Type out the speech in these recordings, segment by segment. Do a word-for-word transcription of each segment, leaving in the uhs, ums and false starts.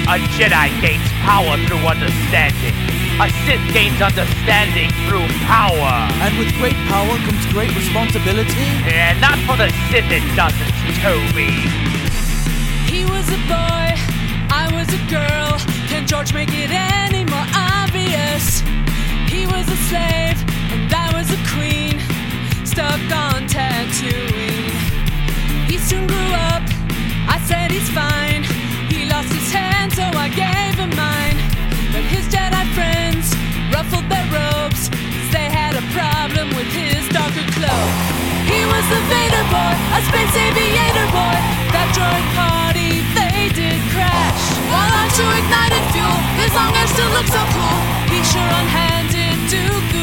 A Jedi gains power through understanding. A Sith gains understanding through power. And with great power comes great responsibility? Yeah, not for the Sith it doesn't, Toby. He was a boy, I was a girl. Can George make it any more obvious? He was a slave, and I was a queen, stuck on Tatooine. He soon grew up, I said he's fine. He lost his hand, so I gave him mine. But his Jedi friends ruffled their robes, 'cause they had a problem with his darker cloak. He was the Vader boy, a space aviator boy. That droid party, they did crash. While on to ignited fuel, his long hair still looks so cool. He sure unhanded Dooku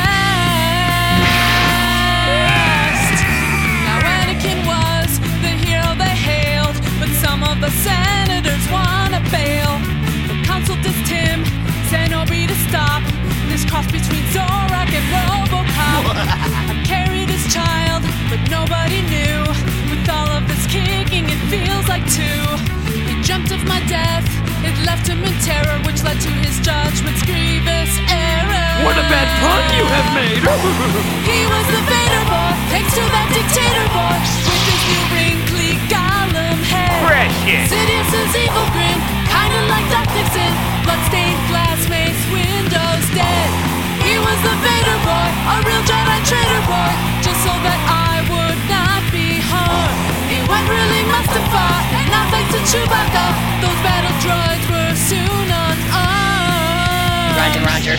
fast. Now Anakin was the hero they hailed, but some of the senators wanna bail. The council dissed him, sent Obi to stop this cross between Zorak and Robocop. I carried his child, but nobody knew. With all of this kicking, it feels like two. He dreamt of my death, it left him in terror, which led to his judgment's grievous error. What a bad pun you have made! He was the Vader boy, thanks to that dictator boy, with his new wrinkly golem head. Precious. Sidious's evil grin, kinda like Doc Nixon. Bloodstained glass mace, windows dead. He was the Vader boy, a real Jedi traitor boy, just so that I would not be harmed. He went really Mustafa, and now thanks to Chewbacca, those battle droids were soon unarmed. Roger, roger.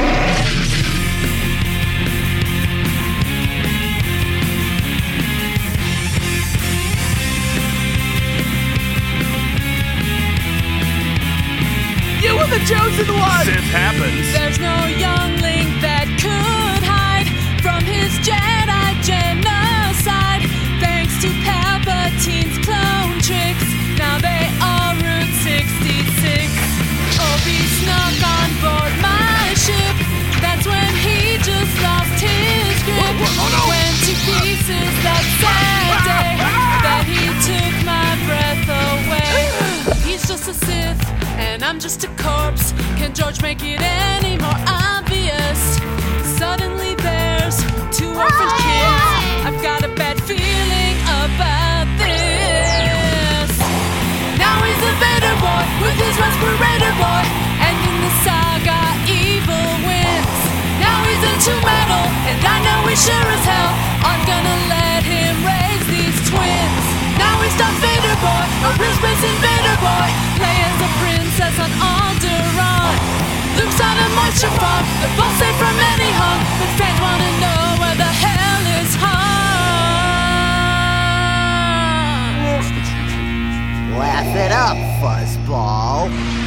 You were the chosen one! Sith happens. There's no youngling that could hide from his Jedi genocide. Thanks to Palpatine's clone tricks, now they are Route sixty-six. Obi snuck on board my ship. That's when he just lost his grip. Whoa, whoa, oh no. Went to pieces that sad day that he took my breath away. He's just a Sith, and I'm just a corpse. Can George make it any more obvious? Suddenly there's two orphan kids. I've got a bad feeling about this. Now he's the Vader boy with his respirator boy, and in the saga evil wins. Now he's into metal, and I know we sure as hell aren't gonna let him raise these twins. Now he's Darth Vader boy, a real space invader boy. Leia's a princess on Alderaan. Luke's on a moisture farm, they're both safe from any harm. But fans wanna know where the hell is Han. Laugh it up, fuzzball.